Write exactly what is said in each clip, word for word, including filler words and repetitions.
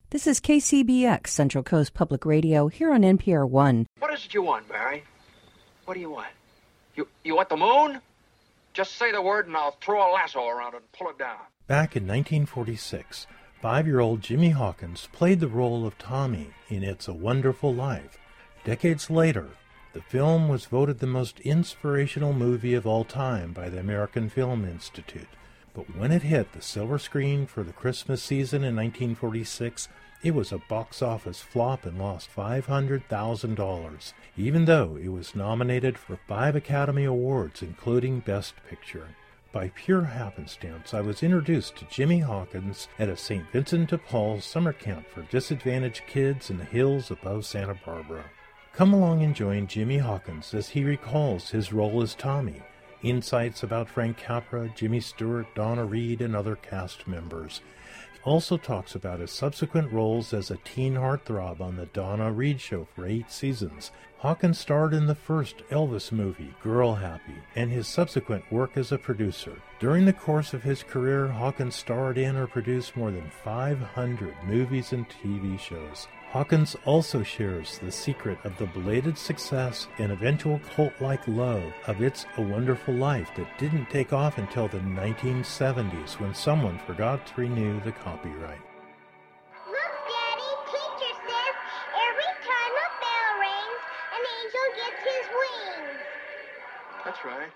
This is K C B X, Central Coast Public Radio, here on N P R one. What is it you want, Barry? What do you want? You you want the moon? Just say the word and I'll throw a lasso around it and pull it down. Back in nineteen forty-six, five-year-old Jimmy Hawkins played the role of Tommy in It's a Wonderful Life. Decades later, the film was voted the most inspirational movie of all time by the American Film Institute. But when it hit the silver screen for the Christmas season in nineteen forty-six, it was a box office flop and lost five hundred thousand dollars, even though it was nominated for five Academy Awards, including Best Picture. By pure happenstance, I was introduced to Jimmy Hawkins at a Saint Vincent de Paul summer camp for disadvantaged kids in the hills above Santa Barbara. Come along and join Jimmy Hawkins as he recalls his role as Tommy, insights about Frank Capra, Jimmy Stewart, Donna Reed, and other cast members. He also talks about his subsequent roles as a teen heartthrob on the Donna Reed Show for eight seasons. Hawkins starred in the first Elvis movie, Girl Happy, and his subsequent work as a producer. During the course of his career, Hawkins starred in or produced more than five hundred movies and T V shows. Hawkins also shares the secret of the belated success and eventual cult-like love of It's a Wonderful Life that didn't take off until the nineteen seventies when someone forgot to renew the copyright. Look, Daddy, teacher says every time a bell rings, an angel gets his wings. That's right.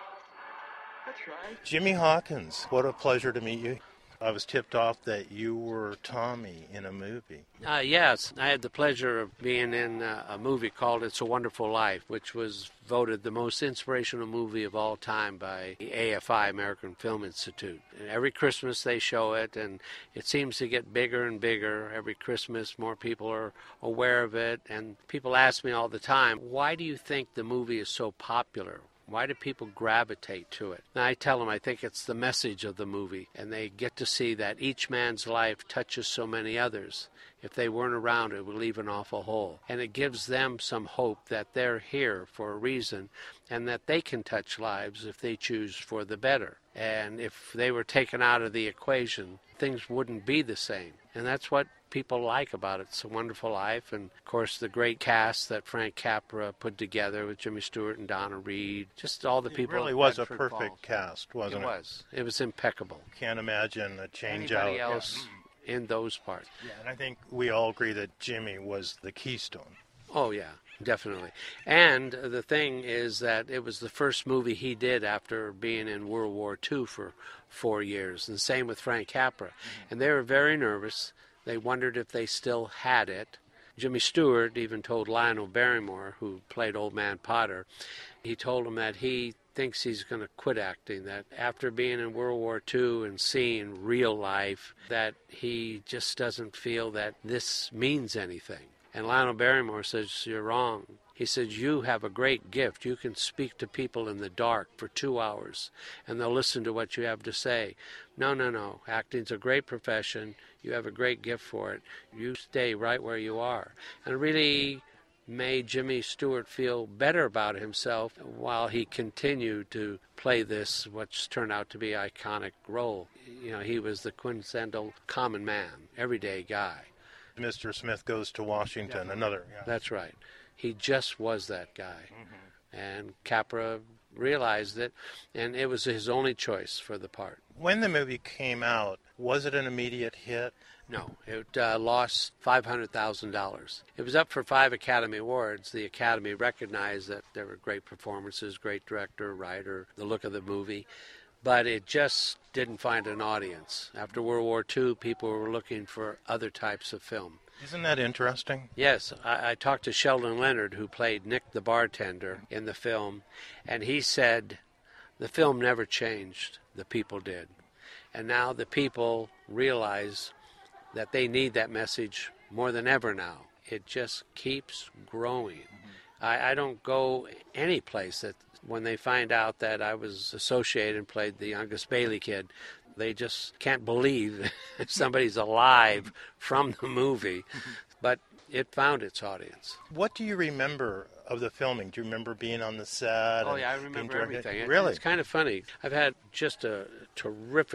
That's right. Jimmy Hawkins, what a pleasure to meet you. I was tipped off that you were Tommy in a movie. Uh, yes, I had the pleasure of being in uh, a movie called It's a Wonderful Life, which was voted the most inspirational movie of all time by the A F I, American Film Institute. And every Christmas they show it, and it seems to get bigger and bigger. Every Christmas more people are aware of it, and people ask me all the time, why do you think the movie is so popular? Why do people gravitate to it? And I tell them I think it's the message of the movie, and they get to see that each man's life touches so many others. If they weren't around, it would leave an awful hole. And it gives them some hope that they're here for a reason and that they can touch lives if they choose for the better. And if they were taken out of the equation, things wouldn't be the same. And that's what people like about it. It's a Wonderful Life, and of course the great cast that Frank Capra put together with Jimmy Stewart and Donna Reed, just all the people. It really was a perfect cast, wasn't it? It was. It was impeccable. Can't imagine a change Anybody out else yeah. in those parts. Yeah, and I think we all agree that Jimmy was the keystone. Oh yeah, definitely. And the thing is that it was the first movie he did after being in World War Two for four years, and same with Frank Capra. Mm-hmm. And they were very nervous. They wondered if they still had it. Jimmy Stewart even told Lionel Barrymore, who played Old Man Potter, he told him that he thinks he's going to quit acting, that after being in World War Two and seeing real life, that he just doesn't feel that this means anything. And Lionel Barrymore says, you're wrong. He says, you have a great gift. You can speak to people in the dark for two hours, and they'll listen to what you have to say. No, no, no. Acting's a great profession. You have a great gift for it. You stay right where you are. And it really made Jimmy Stewart feel better about himself while he continued to play this, what's turned out to be an iconic role. You know, he was the quintessential common man, everyday guy. Mister Smith Goes to Washington, another. Yeah. That's right. He just was that guy. Mm-hmm. And Capra realized it, and it was his only choice for the part. When the movie came out, was it an immediate hit? No, it uh, lost five hundred thousand dollars. It was up for five Academy Awards. The Academy recognized that there were great performances, great director, writer, the look of the movie, but it just didn't find an audience. After World War Two, people were looking for other types of film. Isn't that interesting? Yes. I, I talked to Sheldon Leonard, who played Nick the bartender in the film, and he said the film never changed. The people did. And now the people realize that they need that message more than ever now. It just keeps growing. Mm-hmm. I, I don't go any place that when they find out that I was associated and played the youngest Bailey kid, they just can't believe somebody's alive from the movie. But it found its audience. What do you remember of the filming? Do you remember being on the set? Oh, yeah, I remember everything. It, really? It's kind of funny. I've had just a terrific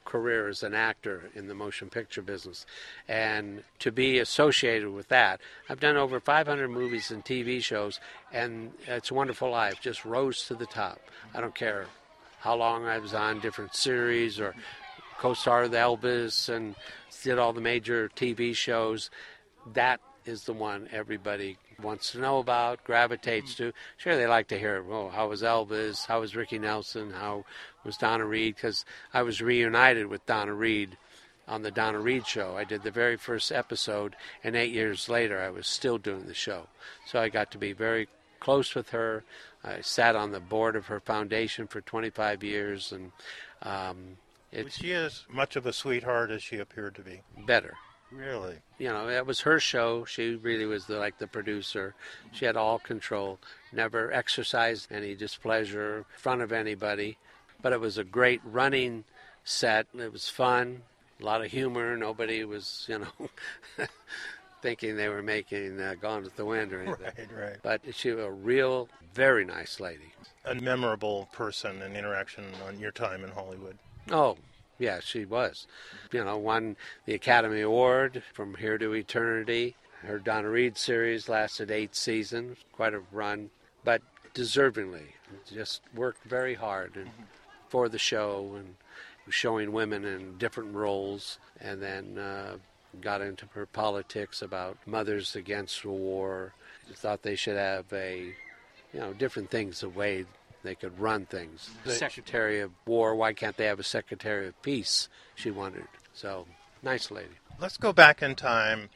career as an actor in the motion picture business. And to be associated with that, I've done over five hundred movies and T V shows, and It's a Wonderful Life just rose to the top. I don't care how long I was on different series or co-starred with Elvis and did all the major T V shows. That is the one everybody wants to know about, gravitates to. Sure, they like to hear, oh, how was Elvis? How was Ricky Nelson? How was Donna Reed? Because I was reunited with Donna Reed on the Donna Reed Show. I did the very first episode, and eight years later, I was still doing the show. So I got to be very close with her. I sat on the board of her foundation for twenty-five years, and um, it Was she as much of a sweetheart as she appeared to be? better. Really? You know, it was her show. She really was the, like the producer. She had all control, never exercised any displeasure in front of anybody. But it was a great running set. It was fun, a lot of humor. Nobody was, you know, thinking they were making uh, Gone with the Wind or anything. Right, right. But she was a real, very nice lady. A memorable person and interaction on your time in Hollywood. Oh, yeah, she was. You know, won the Academy Award From Here to Eternity. Her Donna Reed series lasted eight seasons, quite a run, but deservingly. Just worked very hard and, for the show and showing women in different roles, and then uh, got into her politics about Mothers Against the War. Thought they should have a, you know, different things, the way they could run things. The Secretary of War, why can't they have a Secretary of Peace? She wondered. So, nice lady. Let's go back in time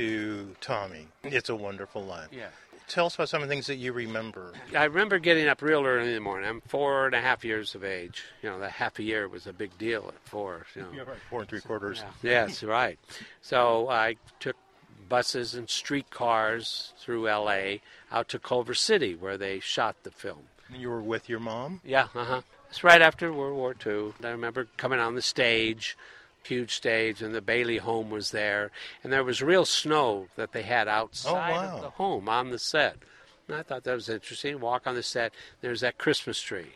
to Tommy. It's a Wonderful Life. Yeah. Tell us about some of the things that you remember. I remember getting up real early in the morning. I'm four and a half years of age. You know, that half a year was a big deal at four. You know. Yeah, right. Four and three quarters. Yeah. Yes, right. So I took buses and streetcars through L A out to Culver City, where they shot the film. You were with your mom? Yeah, uh-huh. It's right after World War Two. I remember coming on the stage, huge stage, and the Bailey home was there. And there was real snow that they had outside oh, wow. of the home on the set. And I thought that was interesting. Walk on the set, there's that Christmas tree.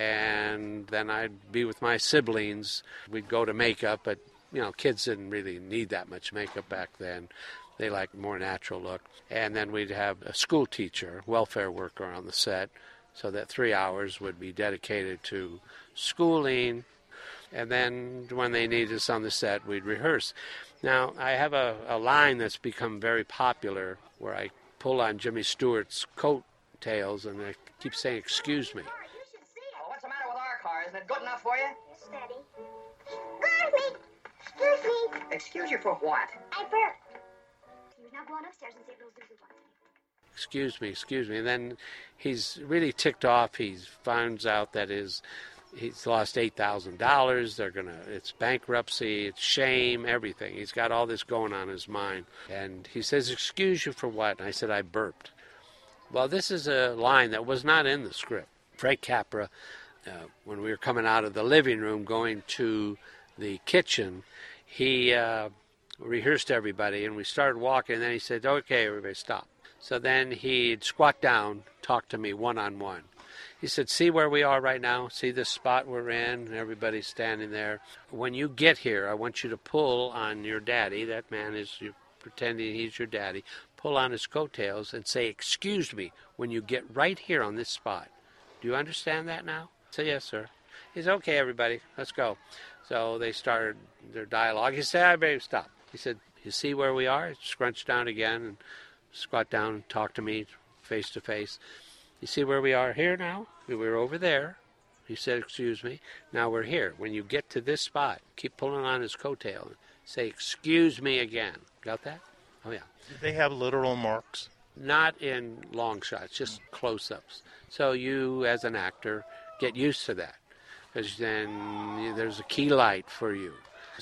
And then I'd be with my siblings. We'd go to makeup, but, you know, kids didn't really need that much makeup back then. They liked more natural look. And then we'd have a school teacher, welfare worker on the set, so that three hours would be dedicated to schooling. And then when they needed us on the set, we'd rehearse. Now, I have a, a line that's become very popular where I pull on Jimmy Stewart's coat tails and I keep saying, excuse me. You should see it. Oh, what's the matter with our car? Isn't it good enough for you? Steady. Excuse me. Excuse me. Excuse you for what? I burped. He was now going upstairs and see if little Susie wants anything. Excuse me, excuse me. And then he's really ticked off. He finds out that his he's lost eight thousand dollars. They're gonna. It's bankruptcy. It's shame. Everything. He's got all this going on in his mind. And he says, "Excuse you for what?" And I said, "I burped." Well, this is a line that was not in the script. Frank Capra, uh, when we were coming out of the living room going to the kitchen, he uh, rehearsed everybody, and we started walking. And then he said, "Okay, everybody, stop." So then he'd squat down, talk to me one-on-one. He said, see where we are right now? See this spot we're in? Everybody's standing there. When you get here, I want you to pull on your daddy. That man is you're pretending he's your daddy. Pull on his coattails and say, excuse me, when you get right here on this spot. Do you understand that now? I said, yes, sir. He said, okay, everybody, let's go. So they started their dialogue. He said, I better stop. He said, you see where we are? Scrunch down again and squat down and talk to me face to face. You see where we are here now? We were over there. He said, excuse me. Now we're here. When you get to this spot, keep pulling on his coattail and say, excuse me again. Got that? Oh, yeah. Did they have literal marks? Not in long shots, just close-ups. So you, as an actor, get used to that. Because then there's a key light for you.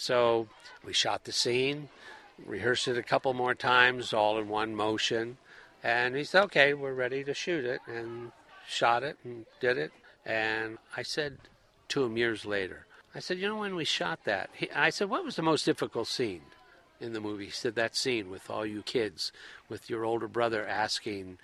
So we shot the scene. Rehearsed it a couple more times, all in one motion. And he said, okay, we're ready to shoot it. And shot it and did it. And I said to him years later, I said, you know, when we shot that, he, I said, what was the most difficult scene in the movie? He said, that scene with all you kids, with your older brother asking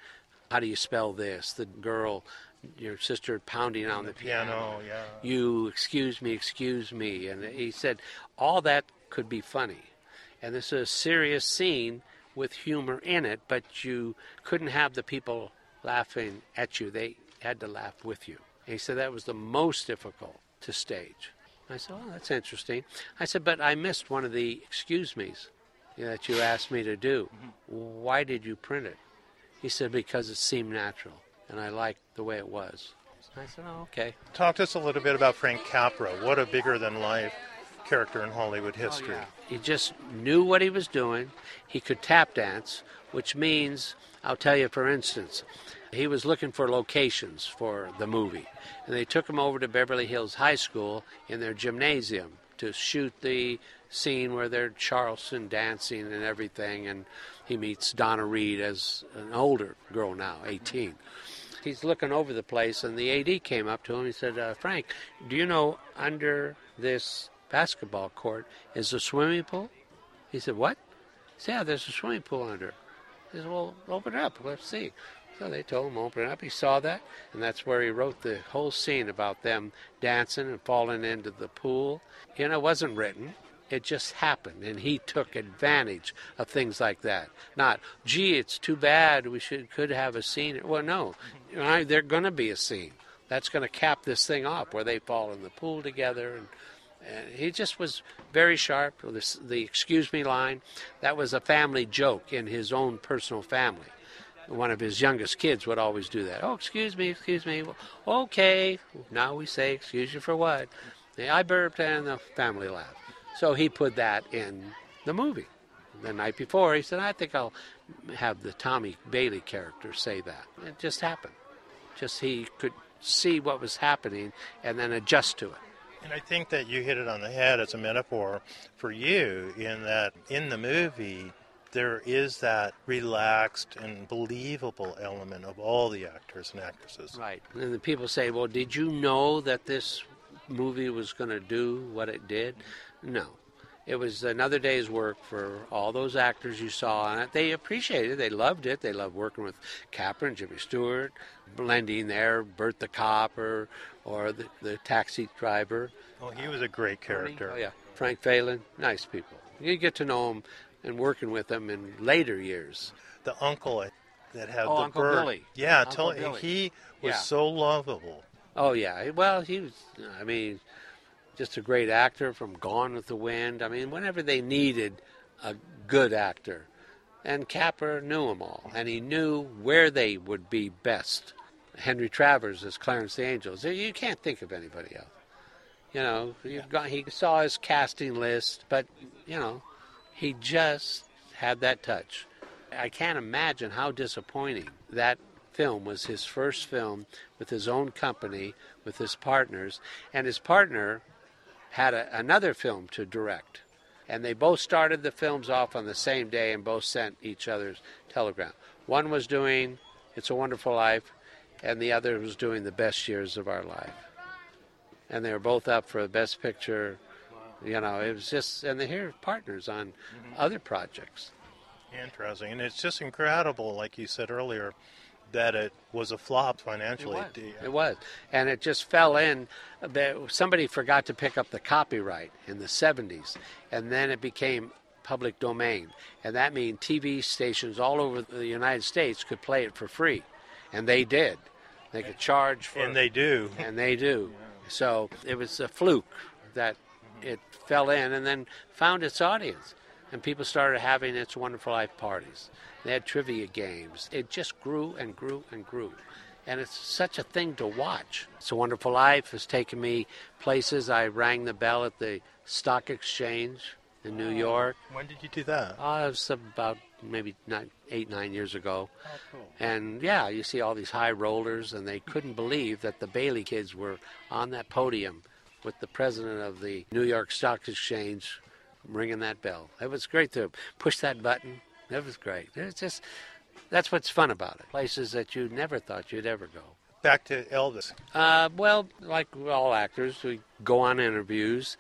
how do you spell this? The girl, your sister pounding on the piano. Piano, yeah. You, excuse me, excuse me. And he said all that could be funny. And this is a serious scene with humor in it, but you couldn't have the people laughing at you. They had to laugh with you. And he said that was the most difficult to stage. I said, oh, that's interesting. I said, but I missed one of the excuse me's that you asked me to do. Why did you print it? He said, because it seemed natural, and I liked the way it was. I said, oh, okay. Talk to us a little bit about Frank Capra. What a bigger-than-life character in Hollywood history. Oh, yeah. He just knew what he was doing. He could tap dance, which means, I'll tell you, for instance, he was looking for locations for the movie. And they took him over to Beverly Hills High School in their gymnasium to shoot the scene where they're Charleston dancing and everything. And he meets Donna Reed as an older girl now, eighteen. He's looking over the place, and the A D came up to him and said, uh, Frank, do you know under this basketball court is a swimming pool? He said, what? He said, yeah, there's a swimming pool under. He said, well, open it up. Let's see. So they told him, open it up. He saw that, and that's where he wrote the whole scene about them dancing and falling into the pool. You know, it wasn't written. It just happened, and he took advantage of things like that. Not, gee, it's too bad, we should could have a scene. Well, no, you know, there's going to be a scene. That's going to cap this thing off where they fall in the pool together. And, and he just was very sharp. The, the excuse me line, that was a family joke in his own personal family. One of his youngest kids would always do that. Oh, excuse me, excuse me. Okay, now we say excuse you for what? I burped, and the family laughed. So he put that in the movie. The night before, he said, I think I'll have the Tommy Bailey character say that. It just happened. Just he could see what was happening and then adjust to it. And I think that you hit it on the head as a metaphor for you in that in the movie, there is that relaxed and believable element of all the actors and actresses. Right. And the people say, well, did you know that this movie was going to do what it did? No. It was another day's work for all those actors you saw on it. They appreciated it. They loved it. They loved working with Capra and Jimmy Stewart, blending there, Bert the cop or, or the, the taxi driver. Oh, he was a great character. Oh, yeah. Frank Phelan, nice people. You get to know them and working with them in later years. The uncle that had oh, the Uncle bird. Billy. Yeah, Uncle tell, Billy. He was Yeah. so lovable. Oh, yeah. Well, he was, I mean, just a great actor from Gone with the Wind. I mean, whenever they needed a good actor. And Capra knew them all, and he knew where they would be best. Henry Travers as Clarence the Angel. You can't think of anybody else. You know, you've got, he saw his casting list, but, you know, he just had that touch. I can't imagine how disappointing that film was. His first film with his own company, with his partners, and his partner had a, another film to direct. And they both started the films off on the same day and both sent each other's telegram. One was doing It's a Wonderful Life, and the other was doing The Best Years of Our Life. And they were both up for the Best Picture. You know, it was just, and they're here partners on mm-hmm. other projects. Interesting. And it's just incredible, like you said earlier, that it was a flop financially. It was. It was. And it just fell in. Somebody forgot to pick up the copyright in the seventies, and then it became public domain. And that means T V stations all over the United States could play it for free. And they did. They could charge for it. And they do. And they do. So it was a fluke that it fell in and then found its audience. And people started having It's a Wonderful Life parties. They had trivia games. It just grew and grew and grew. And it's such a thing to watch. It's a Wonderful Life has taken me places. I rang the bell at the Stock Exchange in New York. When did you do that? Oh, it was about maybe nine, eight, nine years ago. Oh, cool. And, yeah, you see all these high rollers, and they couldn't believe that the Bailey kids were on that podium with the president of the New York Stock Exchange ringing that bell. It was great to push that button. It was great. It's just, that's what's fun about it. Places that you never thought you'd ever go. Back to Elvis. Uh, well, like all actors, we go on interviews,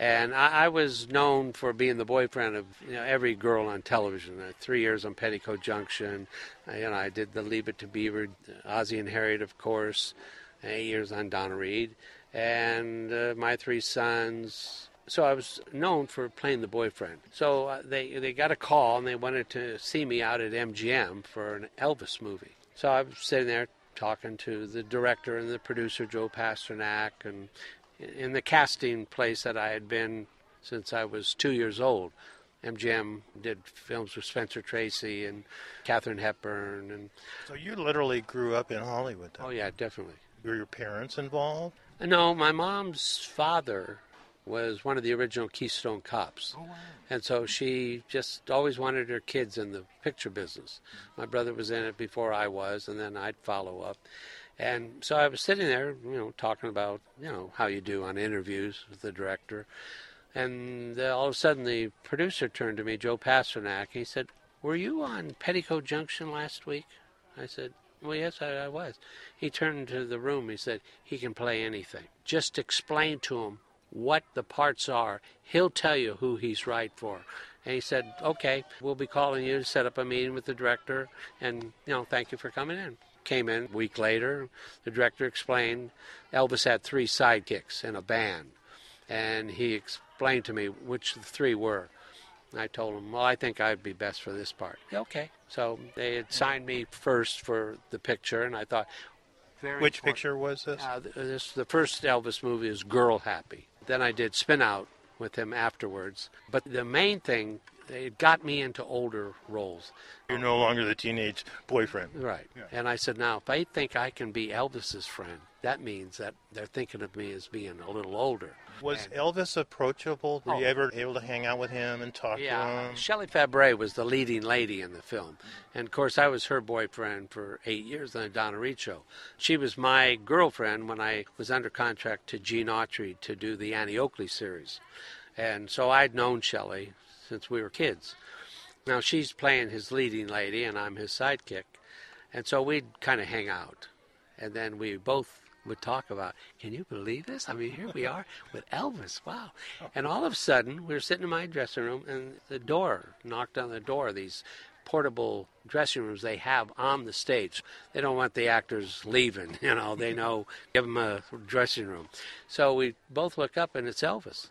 And I, I was known for being the boyfriend of you know, every girl on television. Uh, three years on Petticoat Junction. Uh, you know, I did the Leave It to Beaver, Ozzie and Harriet, of course. Eight years on Donna Reed. And uh, My Three Sons. So I was known for playing the boyfriend. So uh, they, they got a call, and they wanted to see me out at M G M for an Elvis movie. So I was sitting there talking to the director and the producer, Joe Pasternak, and in the casting place that I had been since I was two years old. M G M did films with Spencer Tracy and Katharine Hepburn. And So you literally grew up in Hollywood, then? Oh, yeah, definitely. Were your parents involved? No, my mom's father was one of the original Keystone Cops. Oh, wow. And so she just always wanted her kids in the picture business. My brother was in it before I was, and then I'd follow up. And so I was sitting there, you know, talking about, you know, how you do on interviews with the director. And uh, all of a sudden the producer turned to me, Joe Pasternak. He said, "Were you on Petticoat Junction last week?" I said, "Well, yes, I, I was." He turned to the room. He said, "He can play anything. Just explain to him what the parts are. He'll tell you who he's right for." And he said, "Okay, we'll be calling you to set up a meeting with the director. And, you know, thank you for coming in." Came in a week later. The director explained Elvis had three sidekicks in a band. And he explained to me which the three were. And I told him, "Well, I think I'd be best for this part." Okay. So they had signed me first for the picture, and I thought, very Which important. picture was this? Uh, this? The first Elvis movie is Girl Happy. Then I did Spin Out with him afterwards. But the main thing, it got me into older roles. You're no longer the teenage boyfriend. Right. Yeah. And I said, now, if I think I can be Elvis's friend, that means that they're thinking of me as being a little older. Was And- Elvis approachable? Were you Oh. ever able to hang out with him and talk Yeah, to him? Shelley Fabre was the leading lady in the film. And, of course, I was her boyfriend for eight years on the Donna Reed show. She was my girlfriend when I was under contract to Gene Autry to do the Annie Oakley series. And so I'd known Shelley since we were kids. Now, she's playing his leading lady, and I'm his sidekick. And so we'd kind of hang out. And then we both would talk about, can you believe this? I mean, here we are with Elvis. Wow. And all of a sudden, we were sitting in my dressing room, and the door knocked on the door. These portable dressing rooms they have on the stage. They don't want the actors leaving, you know. They know, give them a dressing room. So we both look up, and it's Elvis.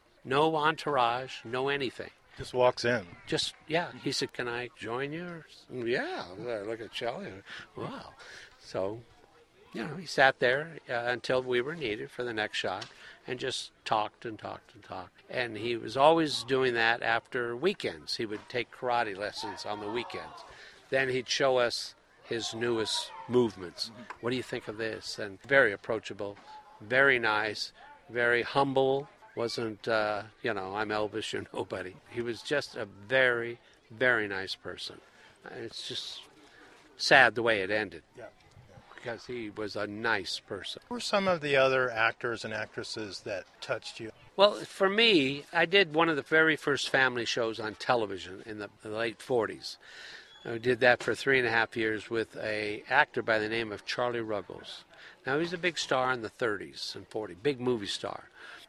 No entourage, no anything. Just walks in. Just, yeah. He said, can I join you? Yeah. I look at Shelley. Wow. So, you know, he sat there uh, until we were needed for the next shot and just talked and talked and talked. And he was always doing that after weekends. He would take karate lessons on the weekends. Then he'd show us his newest movements. What do you think of this? And very approachable, very nice, very humble. Wasn't, uh, you know, I'm Elvis, you're nobody. He was just a very, very nice person. It's just sad the way it ended. Yeah. Because he was a nice person. Who were some of the other actors and actresses that touched you? Well, for me, I did one of the very first family shows on television in the, the late forties. I did that for three and a half years with a actor by the name of Charlie Ruggles. Now, he's a big star in the thirties and forties, big movie star.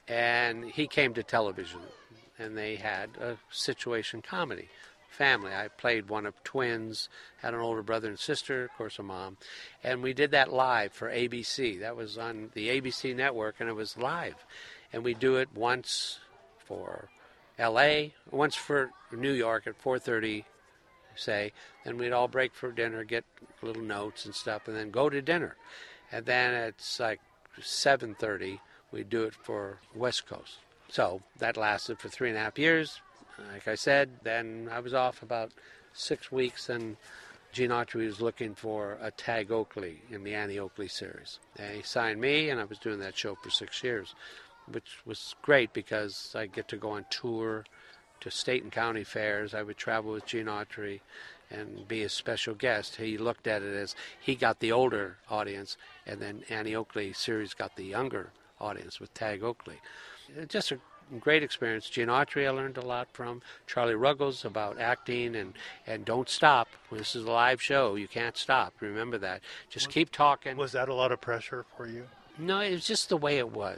And he came to television, and they had a situation comedy. Family. I played one of twins, had an older brother and sister, of course a mom, and we did that live for A B C. That was on the A B C network, and it was live. And we do it once for L A, once for New York at four thirty, say, then we'd all break for dinner, get little notes and stuff, and then go to dinner. And then it's like seven thirty, we'd do it for West Coast. So that lasted for three and a half years. Like I said, then I was off about six weeks, and Gene Autry was looking for a Tag Oakley in the Annie Oakley series. And he signed me, and I was doing that show for six years, which was great because I get to go on tour to state and county fairs. I would travel with Gene Autry and be a special guest. He looked at it as he got the older audience, and then Annie Oakley series got the younger audience with Tag Oakley. Just a great experience. Gene Autry I learned a lot from. Charlie Ruggles about acting and, and don't stop. This is a live show. You can't stop. Remember that. Just keep talking. Was that a lot of pressure for you? No, it was just the way it was.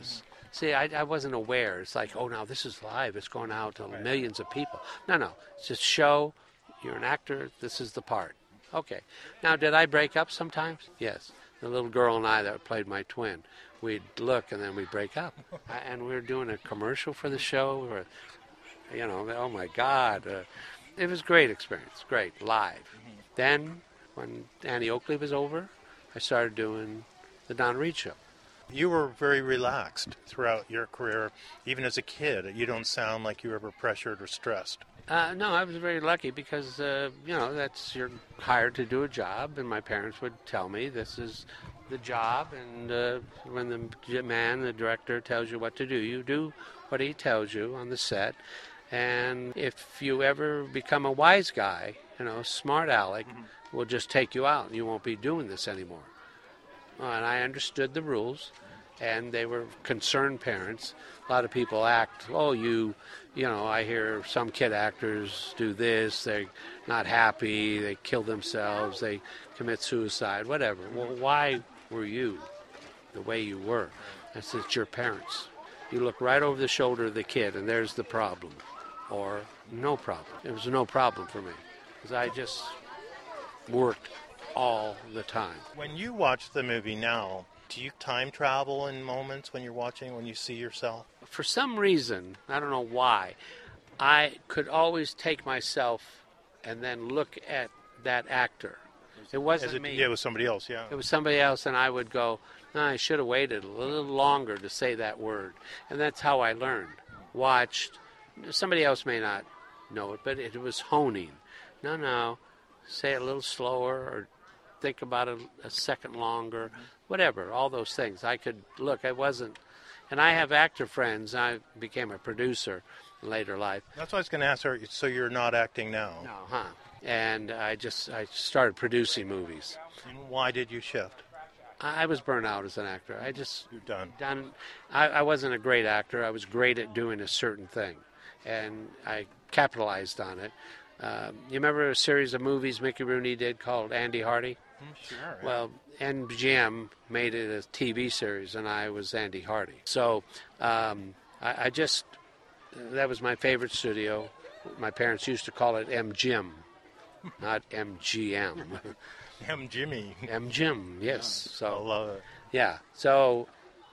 See, I, I wasn't aware. It's like, oh, now this is live. It's going out to millions of people. No, no. It's just show. You're an actor. This is the part. Okay. Now, did I break up sometimes? Yes. The little girl and I that played my twin, we'd look and then we'd break up. And we were doing a commercial for the show. Or, you know, oh, my God. Uh, it was a great experience. Great. Live. Mm-hmm. Then, when Annie Oakley was over, I started doing the Don Reed Show. You were very relaxed throughout your career, even as a kid. You don't sound like you were ever pressured or stressed. Uh, no, I was very lucky because, uh, you know, that's you're hired to do a job, and my parents would tell me this is the job, and uh, when the man, the director, tells you what to do, you do what he tells you on the set, and if you ever become a wise guy, you know, smart aleck, mm-hmm. we'll just take you out, and you won't be doing this anymore. Well, and I understood the rules, and they were concerned parents. A lot of people act, oh, you, you know, I hear some kid actors do this, they're not happy, they kill themselves, they commit suicide, whatever. Well, why were you the way you were? I said, it's your parents. You look right over the shoulder of the kid, and there's the problem. Or no problem. It was no problem for me, because I just worked all the time. When you watch the movie now, do you time travel in moments when you're watching, when you see yourself? For some reason, I don't know why, I could always take myself and then look at that actor. It wasn't As it, me. Yeah, it was somebody else, yeah. It was somebody else, and I would go, no, I should have waited a little longer to say that word. And that's how I learned. Watched. Somebody else may not know it, but it was honing. No, no, say it a little slower, or think about it a second longer, whatever, all those things. I could look, I wasn't, and I have actor friends. I became a producer in later life. That's what I was going to ask her, so you're not acting now? No, huh? And I just, I started producing movies. And why did you shift? I, I was burnt out as an actor. I just... You're done. done I, I wasn't a great actor. I was great at doing a certain thing, and I capitalized on it. Um, you remember a series of movies Mickey Rooney did called Andy Hardy? Sure. Well, M G M made it a T V series, and I was Andy Hardy. So um, I, I just, that was my favorite studio. My parents used to call it M G M, not M G M. M Jimmy. M G M, yes. So I love it. Yeah. So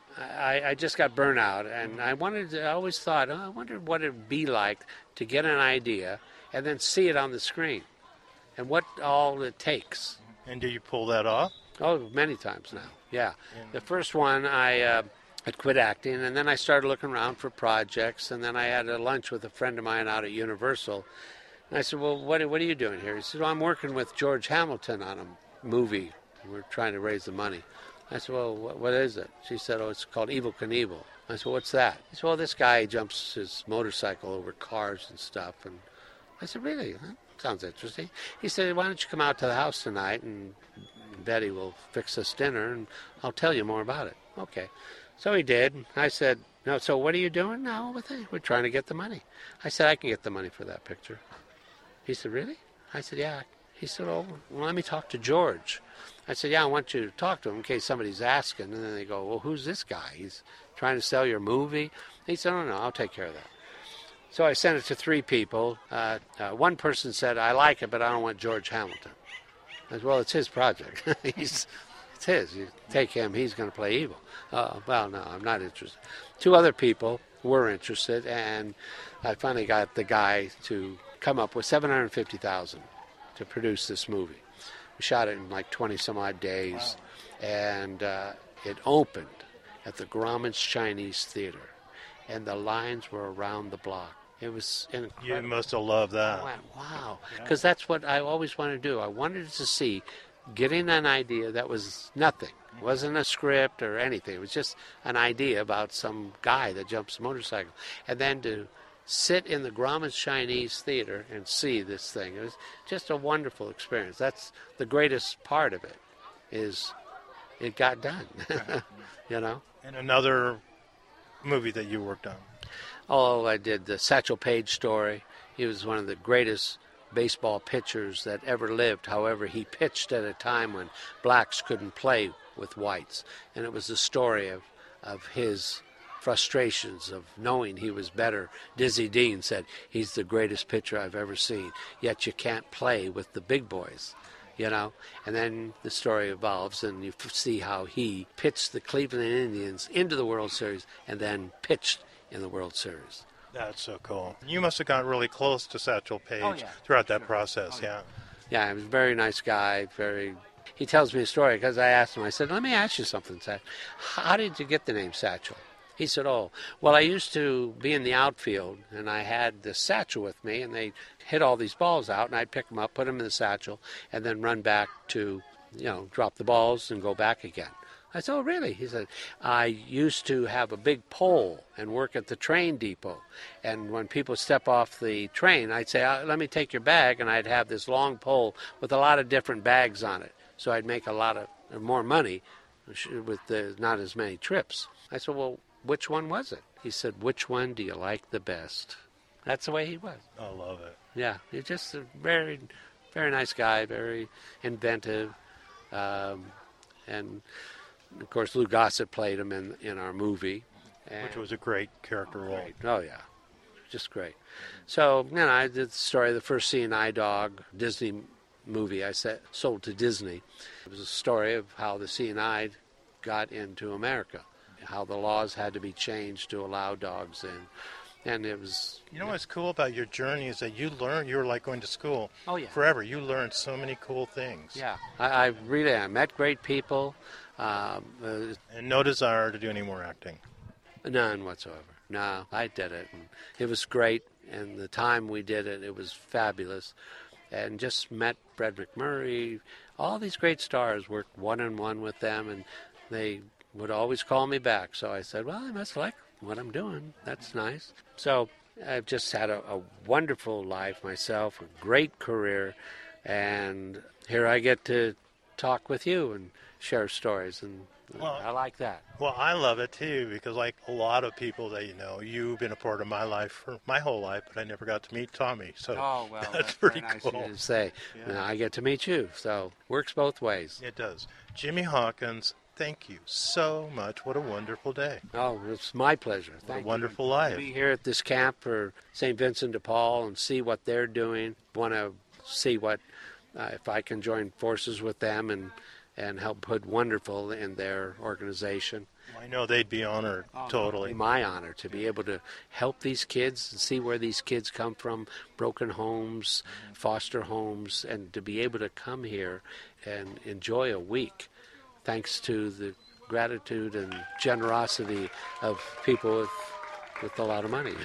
I, I just got burnt out, and I wanted to, I always thought, oh, I wondered what it would be like to get an idea and then see it on the screen, and what all it takes. And do you pull that off? Oh, many times now, yeah. The first one, I uh, had quit acting, and then I started looking around for projects, and then I had a lunch with a friend of mine out at Universal, and I said, well, what, what are you doing here? He said, well, I'm working with George Hamilton on a movie. We're trying to raise the money. I said, well, what, what is it? She said, oh, it's called Evel Knievel. I said, what's that? He said, well, this guy jumps his motorcycle over cars and stuff, and I said, really? That sounds interesting. He said, why don't you come out to the house tonight, and Betty will fix us dinner, and I'll tell you more about it. Okay. So he did. I said, no, so what are you doing now with it? We're trying to get the money. I said, I can get the money for that picture. He said, really? I said, yeah. He said, oh, well, let me talk to George. I said, yeah, I want you to talk to him in case somebody's asking. And then they go, well, who's this guy? He's trying to sell your movie? He said, no, no, I'll take care of that. So I sent it to three people. Uh, uh, one person said, I like it, but I don't want George Hamilton. I said, well, it's his project. He's, it's his. You take him, he's going to play evil. Uh, well, no, I'm not interested. Two other people were interested, and I finally got the guy to come up with seven hundred fifty thousand dollars to produce this movie. We shot it in like twenty some odd days, wow. and uh, it opened at the Grauman's Chinese Theater, and the lines were around the block. It was incredible. You must have loved that. I went, wow, because that's what I always wanted to do. I wanted to see, getting an idea that was nothing. It wasn't a script or anything. It was just an idea about some guy that jumps a motorcycle. And then to sit in the Grauman's Chinese Theater and see this thing. It was just a wonderful experience. That's the greatest part of it, is it got done, you know? And another movie that you worked on. Oh, I did the Satchel Paige story. He was one of the greatest baseball pitchers that ever lived. However, he pitched at a time when blacks couldn't play with whites. And it was the story of, of his frustrations of knowing he was better. Dizzy Dean said, he's the greatest pitcher I've ever seen, yet you can't play with the big boys, you know. And then the story evolves, and you see how he pitched the Cleveland Indians into the World Series and then pitched in the World Series. That's so cool. You must have gotten really close to Satchel Paige Oh, yeah. throughout that process, Oh, yeah. yeah. Yeah, he was a very nice guy, very... He tells me a story because I asked him, I said, let me ask you something, Satchel. How did you get the name Satchel? He said, oh, well, I used to be in the outfield, and I had this satchel with me, and they hit all these balls out, and I'd pick them up, put them in the satchel, and then run back to, you know, drop the balls and go back again. I said, oh, really? He said, I used to have a big pole and work at the train depot. And when people step off the train, I'd say, let me take your bag, and I'd have this long pole with a lot of different bags on it. So I'd make a lot of more money with the, not as many trips. I said, well, which one was it? He said, which one do you like the best? That's the way he was. I love it. Yeah, he's just a very, very nice guy, very inventive. Um, and, of course, Lou Gossett played him in, in our movie. Which was a great character role. Great. Oh, yeah, just great. So, you know, I did the story of the first Seeing Eye Dog Disney movie I set, sold to Disney. It was a story of how the Seeing Eye got into America, how the laws had to be changed to allow dogs in. And it was... You know what's cool about your journey is that you learn, you were like going to school oh, yeah. forever. You learned so many cool things. Yeah, I, I really I met great people. Um, uh, and no desire to do any more acting. None whatsoever. No, I did it. And it was great. And the time we did it, it was fabulous. And just met Fred McMurray. All these great stars, worked one-on-one with them, and they would always call me back. So I said, well, I must like what I'm doing. That's nice. So I've just had a, a wonderful life myself, a great career, and here I get to talk with you and share stories, and well, I like that. Well, I love it too, because like a lot of people that you know, you've been a part of my life for my whole life, but I never got to meet Tommy. So oh, well, that's, that's pretty nice cool to say. Yeah. Now I get to meet you, so works both ways. It does. Jimmy Hawkins, thank you so much. What a wonderful day. Oh, it's my pleasure. What Thank a wonderful you. life. To be here at this camp for Saint Vincent de Paul and see what they're doing. Want to see what uh, if I can join forces with them and and help put wonderful in their organization. I know they'd be honored, oh, totally. It'd be my honor to be able to help these kids and see where these kids come from, broken homes, foster homes, and to be able to come here and enjoy a week, thanks to the gratitude and generosity of people with, with a lot of money.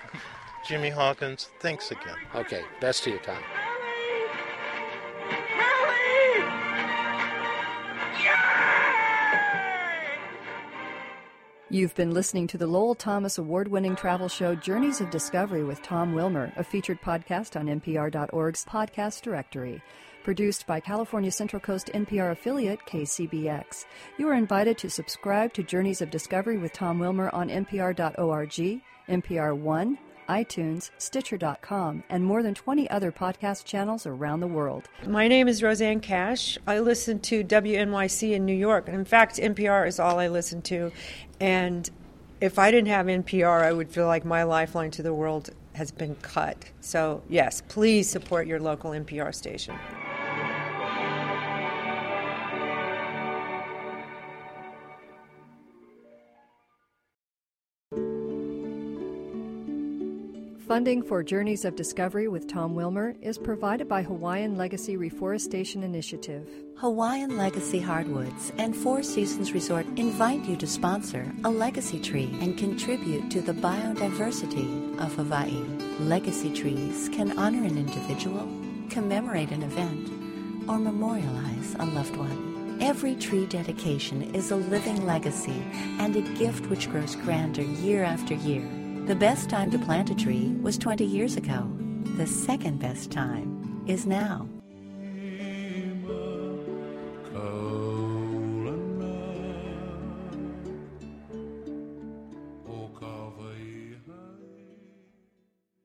Jimmy Hawkins, thanks again. Okay, best to you, Tom. You've been listening to the Lowell Thomas award-winning travel show Journeys of Discovery with Tom Wilmer, a featured podcast on N P R dot org's podcast directory. Produced by California Central Coast N P R affiliate K C B X. You are invited to subscribe to Journeys of Discovery with Tom Wilmer on N P R dot org, N P R One, iTunes, Stitcher dot com, and more than twenty other podcast channels around the world. My name is Roseanne Cash. I listen to W N Y C in New York. And in fact, N P R is all I listen to. And if I didn't have N P R, I would feel like my lifeline to the world has been cut. So, yes, please support your local N P R station. Funding for Journeys of Discovery with Tom Wilmer is provided by Hawaiian Legacy Reforestation Initiative. Hawaiian Legacy Hardwoods and Four Seasons Resort invite you to sponsor a legacy tree and contribute to the biodiversity of Hawaii. Legacy trees can honor an individual, commemorate an event, or memorialize a loved one. Every tree dedication is a living legacy and a gift which grows grander year after year. The best time to plant a tree was twenty years ago. The second best time is now.